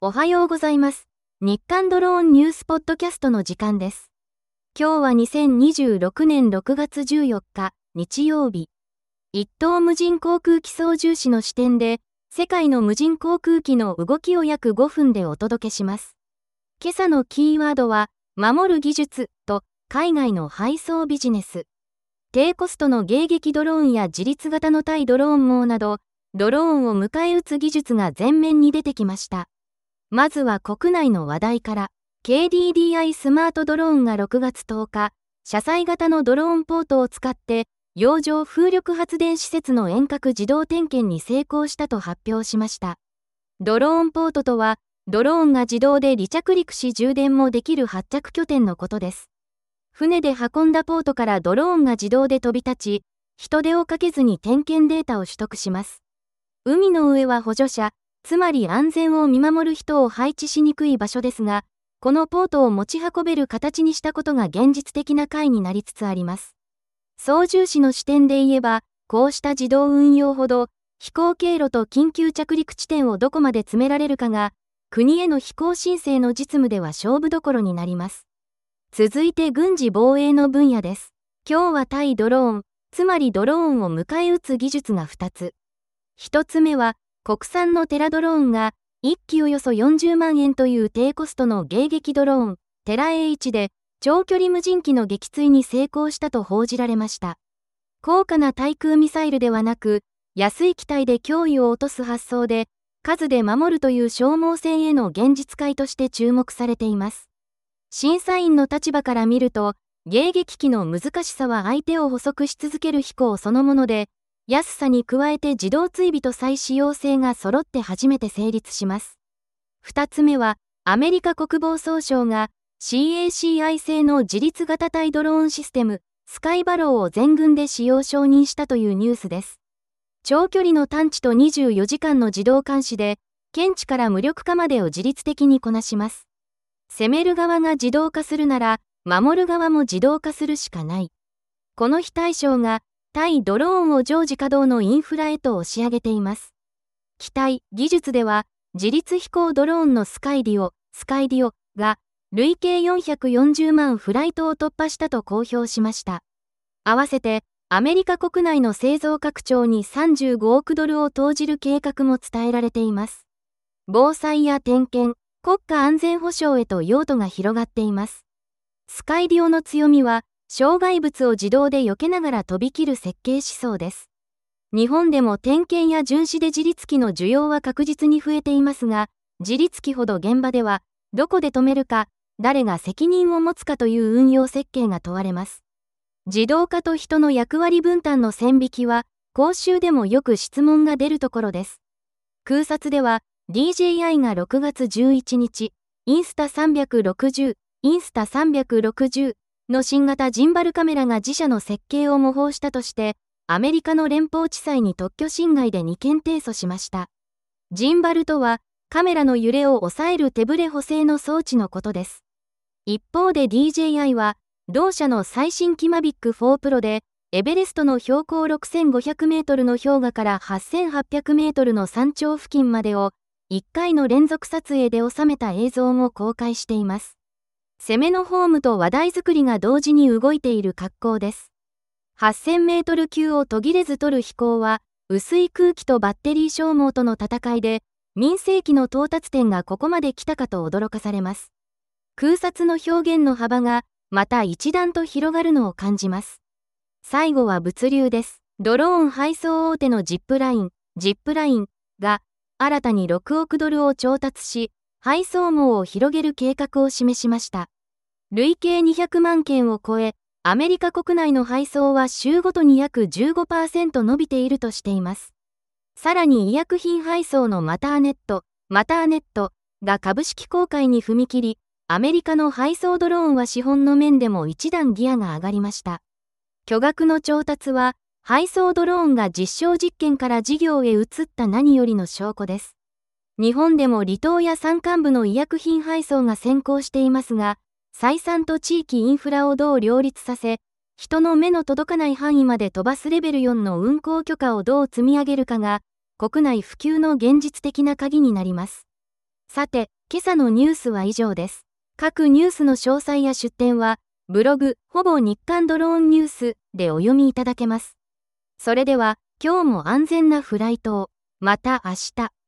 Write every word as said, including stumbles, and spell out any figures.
おはようございます。日刊ドローンニュースポッドキャストの時間です。今日はにせんにじゅうろくねんろくがつじゅうよっか、日曜日。一等無人航空機操縦士の視点で、世界の無人航空機の動きを約ごふんでお届けします。今朝のキーワードは、守る技術と海外の配送ビジネス。低コストの迎撃ドローンや自立型の対ドローン網など、ドローンを迎え撃つ技術が前面に出てきました。まずは国内の話題から、ケーディーディーアイ スマートドローンがろくがつとおか、車載型のドローンポートを使って、洋上風力発電施設の遠隔自動点検に成功したと発表しました。ドローンポートとは、ドローンが自動で離着陸し充電もできる発着拠点のことです。船で運んだポートからドローンが自動で飛び立ち、人手をかけずに点検データを取得します。海の上は補助者、つまり安全を見守る人を配置しにくい場所ですが、このポートを持ち運べる形にしたことが現実的な解になりつつあります。操縦士の視点で言えば、こうした自動運用ほど、飛行経路と緊急着陸地点をどこまで詰められるかが、国への飛行申請の実務では勝負どころになります。続いて軍事防衛の分野です。今日は対ドローン、つまりドローンを迎え撃つ技術がふたつ。ひとつめは、国産のテラドローンがいっきおよそよんじゅうまんえんという低コストの迎撃ドローン、テラ エーワン で長距離無人機の撃墜に成功したと報じられました。高価な対空ミサイルではなく、安い機体で脅威を落とす発想で、数で守るという消耗戦への現実解として注目されています。審査員の立場から見ると、迎撃機の難しさは相手を捕捉し続ける飛行そのもので、安さに加えて自動追尾と再使用性が揃って初めて成立します。二つ目は、アメリカ国防総省が シーエーシーアイ 製の自立型対ドローンシステム、スカイバローを全軍で使用承認したというニュースです。長距離の探知とにじゅうよじかんの自動監視で、検知から無力化までを自律的にこなします。攻める側が自動化するなら、守る側も自動化するしかない。この非対称が、対ドローンを常時稼働のインフラへと押し上げています。機体、技術では、自立飛行ドローンのスカイディオ、スカイディオが、累計よんひゃくよんじゅうまんフライトを突破したと公表しました。合わせて、アメリカ国内の製造拡張にさんじゅうごおくドルを投じる計画も伝えられています。防災や点検、国家安全保障へと用途が広がっています。スカイディオの強みは、障害物を自動で避けながら飛び切る設計思想です。日本でも点検や巡視で自立機の需要は確実に増えていますが、自立機ほど現場では、どこで止めるか、誰が責任を持つかという運用設計が問われます。自動化と人の役割分担の線引きは、講習でもよく質問が出るところです。空撮では、ディージェーアイ がろくがつじゅういちにち、インスタさんびゃくろくじゅう、インスタさんびゃくろくじゅう、の新型ジンバルカメラが自社の設計を模倣したとして、アメリカの連邦地裁に特許侵害でにけん提訴しました。ジンバルとは、カメラの揺れを抑える手ブレ補正の装置のことです。一方で ディージェーアイ は、同社の最新機マビックフォープロで、エベレストの標高ろくせんごひゃくメートルの氷河からはっせんはっぴゃくメートルの山頂付近までを、いっかいの連続撮影で収めた映像も公開しています。攻めのフォームと話題作りが同時に動いている格好です。はっせんメートル級を途切れず取る飛行は、薄い空気とバッテリー消耗との戦いで、民生機の到達点がここまで来たかと驚かされます。空撮の表現の幅が、また一段と広がるのを感じます。最後は物流です。ドローン配送大手のジップライン、ジップラインが、新たにろくおくドルを調達し、配送網を広げる計画を示しました。累計にひゃくまんけんを超え、アメリカ国内の配送は週ごとに約 じゅうごパーセント 伸びているとしています。さらに医薬品配送のマターネット、マターネットが株式公開に踏み切り、アメリカの配送ドローンは資本の面でも一段ギアが上がりました。巨額の調達は、配送ドローンが実証実験から事業へ移った何よりの証拠です。日本でも離島や山間部の医薬品配送が先行していますが、採算と地域インフラをどう両立させ、人の目の届かない範囲まで飛ばすレベルよんの運航許可をどう積み上げるかが、国内普及の現実的な鍵になります。 さて、今朝のニュースは以上です。各ニュースの詳細や出典は、ブログ、ほぼ日刊ドローンニュースでお読みいただけます。それでは、今日も安全なフライトを。また明日。